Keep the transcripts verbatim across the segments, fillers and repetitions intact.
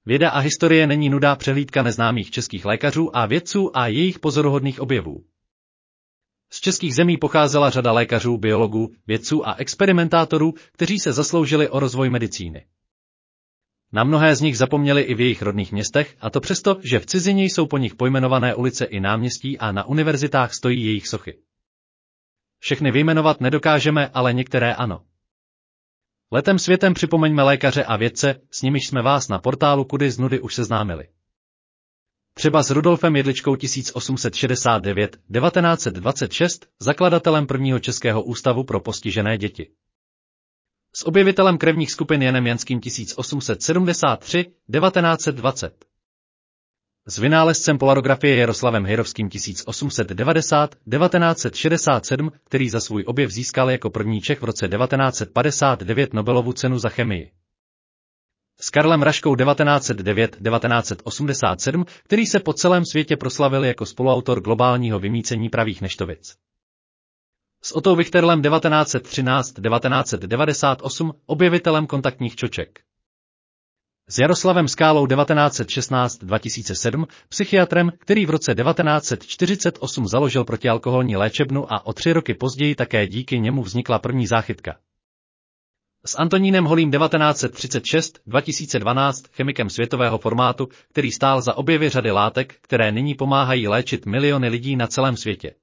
Věda a historie není nudá přehlídka neznámých českých lékařů a vědců a jejich pozoruhodných objevů. Z českých zemí pocházela řada lékařů, biologů, vědců a experimentátorů, kteří se zasloužili o rozvoj medicíny. Na mnohé z nich zapomněli i v jejich rodných městech, a to přesto, že v cizině jsou po nich pojmenované ulice i náměstí a na univerzitách stojí jejich sochy. Všechny vyjmenovat nedokážeme, ale některé ano. Letem světem připomeňme lékaře a vědce, s nimiž jsme vás na portálu Kudy z nudy už seznámili. Třeba s Rudolfem Jedličkou tisíc osm set šedesát devět až devatenáct set dvacet šest, zakladatelem prvního českého ústavu pro postižené děti. S objevitelem krevních skupin Janem Janským tisíc osm set sedmdesát tři až devatenáct set dvacet. S vynálezcem polarografie Jaroslavem Hejrovským tisíc osm set devadesát až devatenáct set šedesát sedm, který za svůj objev získal jako první Čech v roce devatenáct set padesát devět Nobelovu cenu za chemii. S Karlem Raškou devatenáct set devět až devatenáct set osmdesát sedm, který se po celém světě proslavil jako spoluautor globálního vymýcení pravých neštovic. S Ottou Wichterlem devatenáct set třináct až devatenáct set devadesát osm, objevitelem kontaktních čoček. S Jaroslavem Skálou devatenáct set šestnáct až dva tisíce sedm, psychiatrem, který v roce devatenáct set čtyřicet osm založil protialkoholní léčebnu a o tři roky později také díky němu vznikla první záchytka. S Antonínem Holým devatenáct set třicet šest až dva tisíce dvanáct, chemikem světového formátu, který stál za objevy řady látek, které nyní pomáhají léčit miliony lidí na celém světě.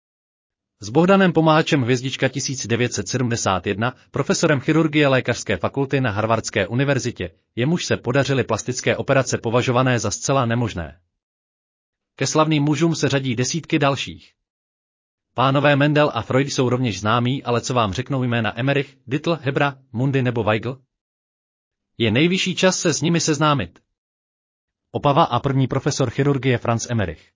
S Bohdanem Pomáhačem Hvězdička tisíc devět set sedmdesát jedna, profesorem chirurgie lékařské fakulty na Harvardské univerzitě, jemuž se podařily plastické operace považované za zcela nemožné. Ke slavným mužům se řadí desítky dalších. Pánové Mendel a Freud jsou rovněž známí, ale co vám řeknou jména Emerich, Dittl, Hebra, Mundy nebo Weigl? Je nejvyšší čas se s nimi seznámit. Opava a první profesor chirurgie Franz Emerich.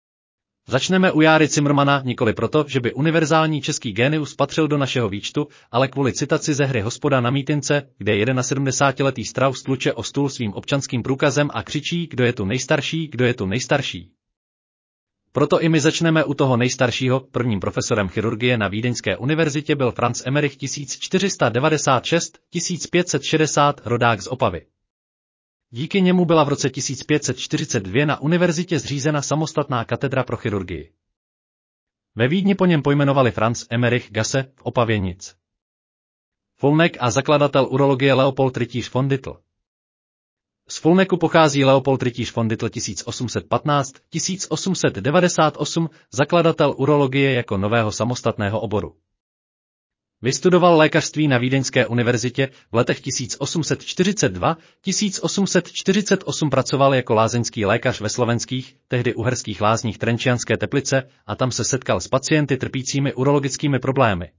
Začneme u Járy Cimrmana nikoli proto, že by univerzální český génius patřil do našeho výčtu, ale kvůli citaci ze hry Hospoda na Mítince, kde sedmdesátiletý Strauss tluče o stůl svým občanským průkazem a křičí, kdo je tu nejstarší, kdo je tu nejstarší. Proto i my začneme u toho nejstaršího. Prvním profesorem chirurgie na Vídeňské univerzitě byl Franz Emerich tisíc čtyři sta devadesát šest až tisíc pět set šedesát, rodák z Opavy. Díky němu byla v roce tisíc pět set čtyřicet dva na univerzitě zřízena samostatná katedra pro chirurgii. Ve Vídni po něm pojmenovali Franz Emerich Gasse, v Opavě nic. Fulnek a zakladatel urologie Leopold Rytíř von Dittl. Z Fulneku pochází Leopold Rytíř von Dittl tisíc osm set patnáct až tisíc osm set devadesát osm, zakladatel urologie jako nového samostatného oboru. Vystudoval lékařství na Vídeňské univerzitě, v letech tisíc osm set čtyřicet dva až tisíc osm set čtyřicet osm pracoval jako lázeňský lékař ve slovenských, tehdy uherských lázních Trenčianské Teplice a tam se setkal s pacienty trpícími urologickými problémy.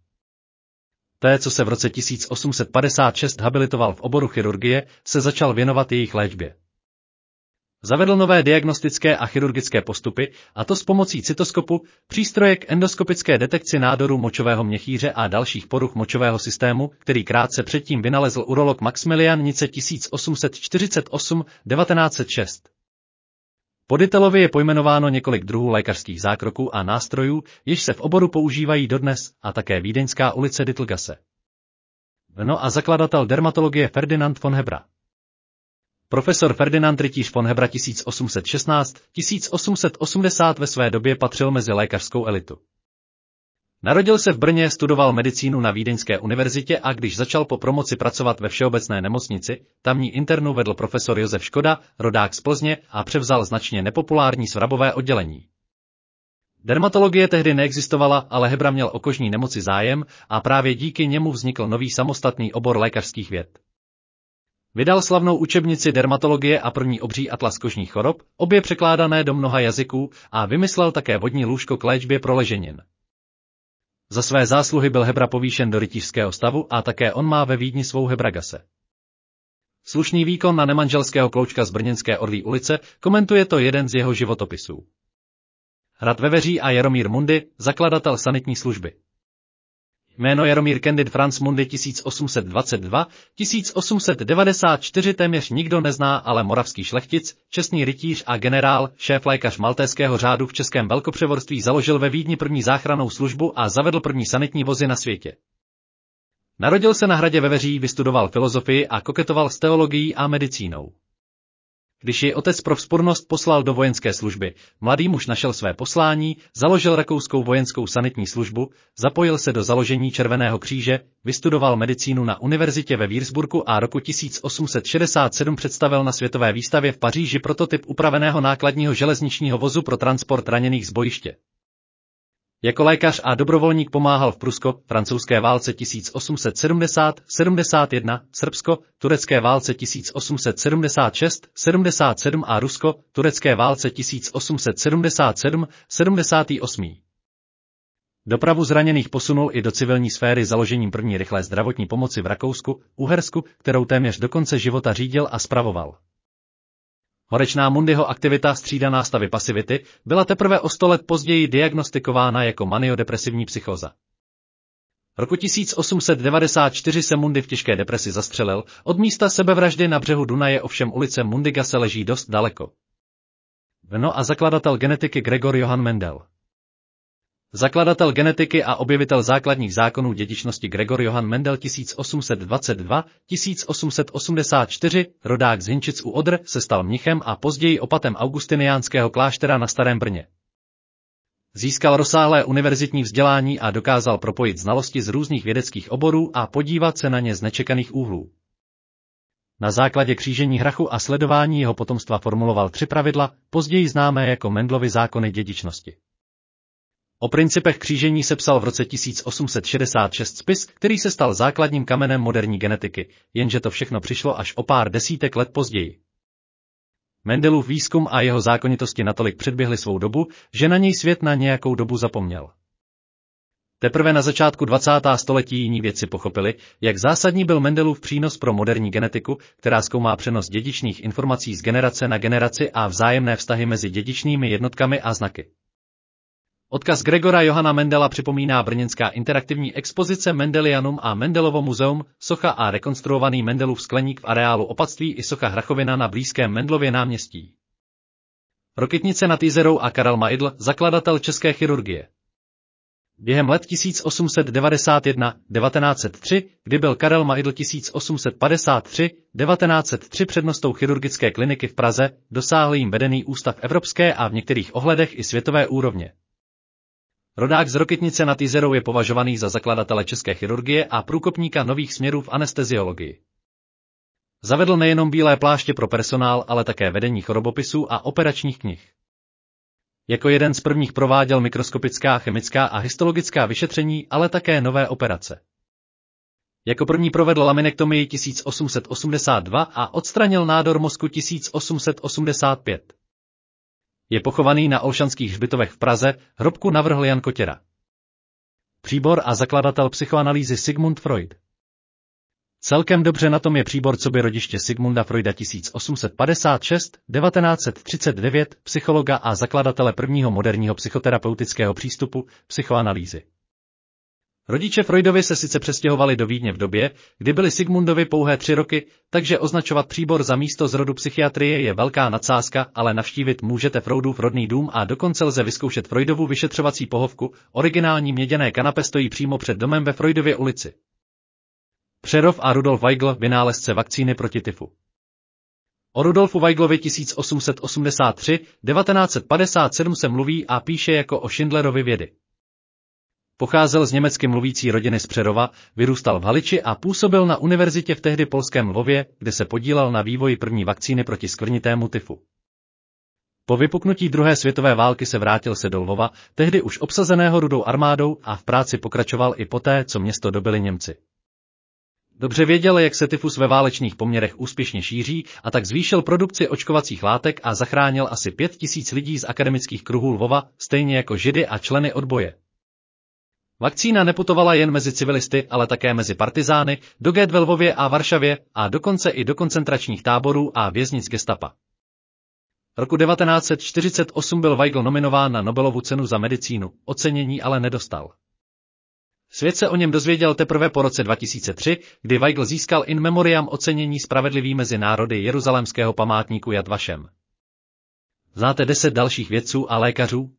Té, co se v roce tisíc osm set padesát šest habilitoval v oboru chirurgie, se začal věnovat jejich léčbě. Zavedl nové diagnostické a chirurgické postupy, a to s pomocí cytoskopu, přístroje k endoskopické detekci nádoru močového měchýře a dalších poruch močového systému, který krátce předtím vynalezl urolog Maxmilian Nice tisíc osm set čtyřicet osm až devatenáct set šest. Po Dittelovi je pojmenováno několik druhů lékařských zákroků a nástrojů, jež se v oboru používají dodnes, a také Vídeňská ulice Dittelgasse. No a zakladatel dermatologie Ferdinand von Hebra. Profesor Ferdinand Rytíř von Hebra tisíc osm set šestnáct až tisíc osm set osmdesát ve své době patřil mezi lékařskou elitu. Narodil se v Brně, studoval medicínu na Vídeňské univerzitě a když začal po promoci pracovat ve všeobecné nemocnici, tamní internu vedl profesor Josef Škoda, rodák z Plzně, a převzal značně nepopulární svrabové oddělení. Dermatologie tehdy neexistovala, ale Hebra měl o kožní nemoci zájem a právě díky němu vznikl nový samostatný obor lékařských věd. Vydal slavnou učebnici dermatologie a první obří atlas kožních chorob, obě překládané do mnoha jazyků, a vymyslel také vodní lůžko k léčbě proleženin. Za své zásluhy byl Hebra povýšen do rytířského stavu a také on má ve Vídni svou Hebragasse. Slušný výkon na nemanželského kloučka z brněnské Orlí ulice, komentuje to jeden z jeho životopisů. Hrad Veveří a Jaromír Mundy, zakladatel sanitní služby. Jméno Jaromír Candid Franz Mundy tisíc osm set dvacet dva až tisíc osm set devadesát čtyři téměř nikdo nezná, ale moravský šlechtic, čestný rytíř a generál, šéflékař maltéského řádu v českém velkopřevorství, založil ve Vídni první záchrannou službu a zavedl první sanitní vozy na světě. Narodil se na hradě Veveří, vystudoval filozofii a koketoval s teologií a medicínou. Když jej otec pro vzpurnost poslal do vojenské služby, mladý muž našel své poslání, založil rakouskou vojenskou sanitní službu, zapojil se do založení Červeného kříže, vystudoval medicínu na univerzitě ve Würzburgu a roku tisíc osm set šedesát sedm představil na světové výstavě v Paříži prototyp upraveného nákladního železničního vozu pro transport raněných z bojiště. Jako lékař a dobrovolník pomáhal v prusko-francouzské válce tisíc osm set sedmdesát sedmdesát jedna, srbsko-turecké válce tisíc osm set sedmdesát šest sedmdesát sedm a rusko-turecké válce tisíc osm set sedmdesát sedm sedmdesát osm. Dopravu zraněných posunul i do civilní sféry založením první rychlé zdravotní pomoci v Rakousku, Uhersku, kterou téměř do konce života řídil a spravoval. Horečná Mundyho aktivita střídaná stavy pasivity byla teprve o sto let později diagnostikována jako maniodepresivní psychóza. Roku tisíc osm set devadesát čtyři se Mundy v těžké depresi zastřelil, od místa sebevraždy na břehu Dunaje ovšem ulice Mundigase leží dost daleko. No a zakladatel genetiky Gregor Johann Mendel. Zakladatel genetiky a objevitel základních zákonů dědičnosti Gregor Johann Mendel tisíc osm set dvacet dva až tisíc osm set osmdesát čtyři, rodák z Hinčic u Odr, se stal mnichem a později opatem augustiniánského kláštera na Starém Brně. Získal rozsáhlé univerzitní vzdělání a dokázal propojit znalosti z různých vědeckých oborů a podívat se na ně z nečekaných úhlů. Na základě křížení hrachu a sledování jeho potomstva formuloval tři pravidla, později známé jako Mendelovy zákony dědičnosti. O principech křížení sepsal v roce tisíc osm set šedesát šest spis, který se stal základním kamenem moderní genetiky, jenže to všechno přišlo až o pár desítek let později. Mendelův výzkum a jeho zákonitosti natolik předběhly svou dobu, že na něj svět na nějakou dobu zapomněl. Teprve na začátku dvacátého století jiní vědci pochopili, jak zásadní byl Mendelův přínos pro moderní genetiku, která zkoumá přenos dědičných informací z generace na generaci a vzájemné vztahy mezi dědičnými jednotkami a znaky. Odkaz Gregora Johanna Mendela připomíná brněnská interaktivní expozice Mendelianum a Mendelovo muzeum, socha a rekonstruovaný Mendelův skleník v areálu opatství i socha Hrachovina na blízkém Mendelově náměstí. Rokytnice nad Jizerou a Karel Maidl, zakladatel české chirurgie. Během let tisíc osm set devadesát jedna až devatenáct set tři, kdy byl Karel Maidl tisíc osm set padesát tři až devatenáct set tři přednostou chirurgické kliniky v Praze, dosáhl jím vedený ústav evropské a v některých ohledech i světové úrovně. Rodák z Rokytnice nad Jizerou je považovaný za zakladatele české chirurgie a průkopníka nových směrů v anesteziologii. Zavedl nejenom bílé pláště pro personál, ale také vedení chorobopisů a operačních knih. Jako jeden z prvních prováděl mikroskopická, chemická a histologická vyšetření, ale také nové operace. Jako první provedl laminektomii tisíc osm set osmdesát dva a odstranil nádor mozku tisíc osm set osmdesát pět. Je pochovaný na Olšanských hřbitovech v Praze, hrobku navrhl Jan Kotěra. Příbor a zakladatel psychoanalýzy Sigmund Freud. Celkem dobře na tom je příbor coby rodiště Sigmunda Freuda tisíc osm set padesát šest až devatenáct set třicet devět, psychologa a zakladatele prvního moderního psychoterapeutického přístupu, psychoanalýzy. Rodiče Freudovi se sice přestěhovali do Vídně v době, kdy byli Sigmundovi pouhé tři roky, takže označovat příbor za místo zrodu psychiatrie je velká nadsázka, ale navštívit můžete Freudův rodný dům a dokonce lze vyzkoušet Freudovu vyšetřovací pohovku, originální měděné kanape stojí přímo před domem ve Freudově ulici. Přerov a Rudolf Weigl, vynálezce vakcíny proti tyfu. O Rudolfu Weiglovi tisíc osm set osmdesát tři až devatenáct set padesát sedm se mluví a píše jako o Schindlerovi vědy. Pocházel z německy mluvící rodiny z Přerova, vyrůstal v Haliči a působil na univerzitě v tehdy polském Lvově, kde se podílel na vývoji první vakcíny proti skvrnitému tyfu. Po vypuknutí druhé světové války se vrátil se do Lvova, tehdy už obsazeného Rudou armádou, a v práci pokračoval i poté, co město dobyli Němci. Dobře věděl, jak se tyfus ve válečných poměrech úspěšně šíří, a tak zvýšil produkci očkovacích látek a zachránil asi pět tisíc lidí z akademických kruhů Lvova, stejně jako Židy a členy odboje. Vakcína neputovala jen mezi civilisty, ale také mezi partizány, do gét ve Lvově a Varšavě a dokonce i do koncentračních táborů a věznic gestapa. Roku devatenáct set čtyřicet osm byl Weigl nominován na Nobelovu cenu za medicínu, ocenění ale nedostal. Svět se o něm dozvěděl teprve po roce dva tisíce tři, kdy Weigl získal in memoriam ocenění Spravedlivý mezi národy jeruzalémského památníku Yad Vashem. Znáte deset dalších vědců a lékařů?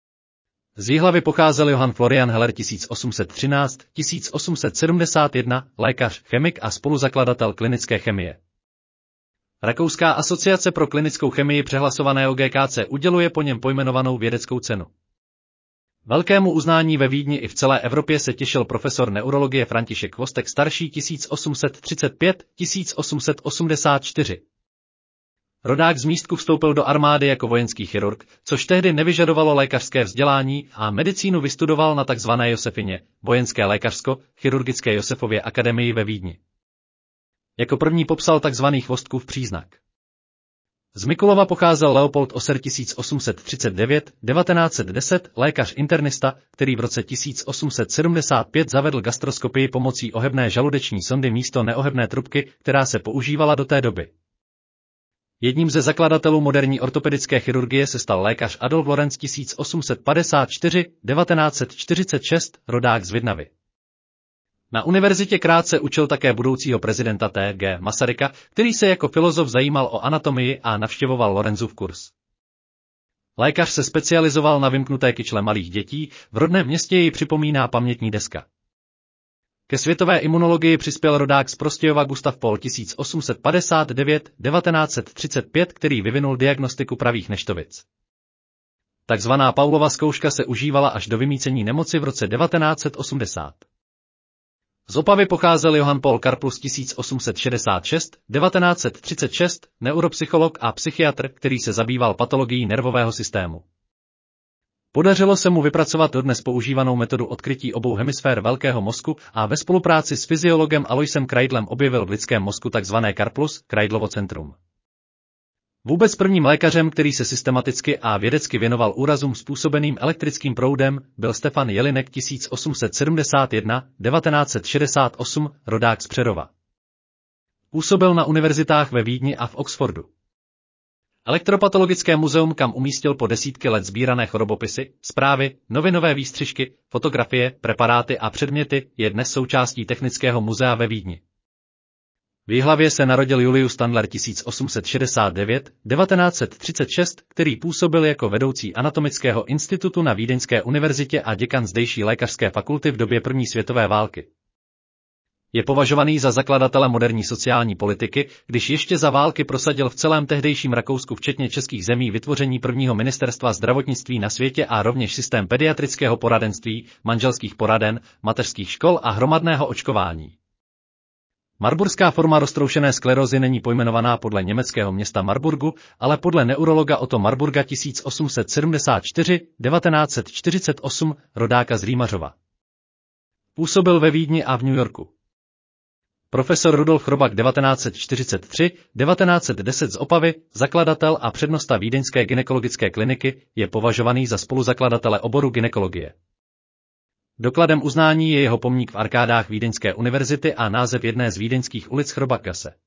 Z Jihlavy pocházel Johann Florian Heller tisíc osm set třináct až tisíc osm set sedmdesát jedna, lékař, chemik a spoluzakladatel klinické chemie. Rakouská asociace pro klinickou chemii přehlasovaného G K C uděluje po něm pojmenovanou vědeckou cenu. Velkému uznání ve Vídni i v celé Evropě se těšil profesor neurologie František Chvostek starší tisíc osm set třicet pět až tisíc osm set osmdesát čtyři. Rodák z Místku vstoupil do armády jako vojenský chirurg, což tehdy nevyžadovalo lékařské vzdělání, a medicínu vystudoval na tzv. Josefině, vojenské lékařsko-chirurgické Josefově akademii ve Vídni. Jako první popsal tzv. Chvostkův příznak. Z Mikulova pocházel Leopold Oser tisíc osm set třicet devět až devatenáct set deset, lékař internista, který v roce tisíc osm set sedmdesát pět zavedl gastroskopii pomocí ohebné žaludeční sondy místo neohebné trubky, která se používala do té doby. Jedním ze zakladatelů moderní ortopedické chirurgie se stal lékař Adolf Lorenz tisíc osm set padesát čtyři až devatenáct set čtyřicet šest, rodák z Vidnavy. Na univerzitě krátce učil také budoucího prezidenta T G Masaryka, který se jako filozof zajímal o anatomii a navštěvoval Lorenzův kurz. Lékař se specializoval na vymknuté kyčle malých dětí, v rodném městě jej připomíná pamětní deska. Ke světové imunologii přispěl rodák z Prostějova Gustav Paul tisíc osm set padesát devět až devatenáct set třicet pět, který vyvinul diagnostiku pravých neštovic. Takzvaná Paulova zkouška se užívala až do vymýcení nemoci v roce devatenáct set osmdesát. Z Opavy pocházel Johann Paul Karplus tisíc osm set šedesát šest až devatenáct set třicet šest, neuropsycholog a psychiatr, který se zabýval patologií nervového systému. Podařilo se mu vypracovat dodnes používanou metodu odkrytí obou hemisfér velkého mozku a ve spolupráci s fyziologem Aloisem Kreidlem objevil v lidském mozku tzv. Karplus Kreidlovo centrum. Vůbec prvním lékařem, který se systematicky a vědecky věnoval úrazům způsobeným elektrickým proudem, byl Stefan Jelinek tisíc osm set sedmdesát jedna až devatenáct set šedesát osm, rodák z Přerova. Působil na univerzitách ve Vídni a v Oxfordu. Elektropatologické muzeum, kam umístil po desítky let sbírané chorobopisy, zprávy, novinové výstřižky, fotografie, preparáty a předměty, je dnes součástí Technického muzea ve Vídni. V Jihlavě se narodil Julius Tandler tisíc osm set šedesát devět až devatenáct set třicet šest, který působil jako vedoucí anatomického institutu na Vídeňské univerzitě a děkan zdejší lékařské fakulty v době první světové války. Je považovaný za zakladatele moderní sociální politiky, když ještě za války prosadil v celém tehdejším Rakousku včetně českých zemí vytvoření prvního ministerstva zdravotnictví na světě a rovněž systém pediatrického poradenství, manželských poraden, mateřských škol a hromadného očkování. Marburská forma roztroušené sklerózy není pojmenovaná podle německého města Marburgu, ale podle neurologa Otto Marburga tisíc osm set sedmdesát čtyři až devatenáct set čtyřicet osm, rodáka z Rýmařova. Působil ve Vídni a v New Yorku. Profesor Rudolf Chrobak devatenáct set čtyřicet tři až devatenáct set deset z Opavy, zakladatel a přednosta Vídeňské gynekologické kliniky, je považovaný za spoluzakladatele oboru gynekologie. Dokladem uznání je jeho pomník v arkádách Vídeňské univerzity a název jedné z vídeňských ulic Chrobakgasse.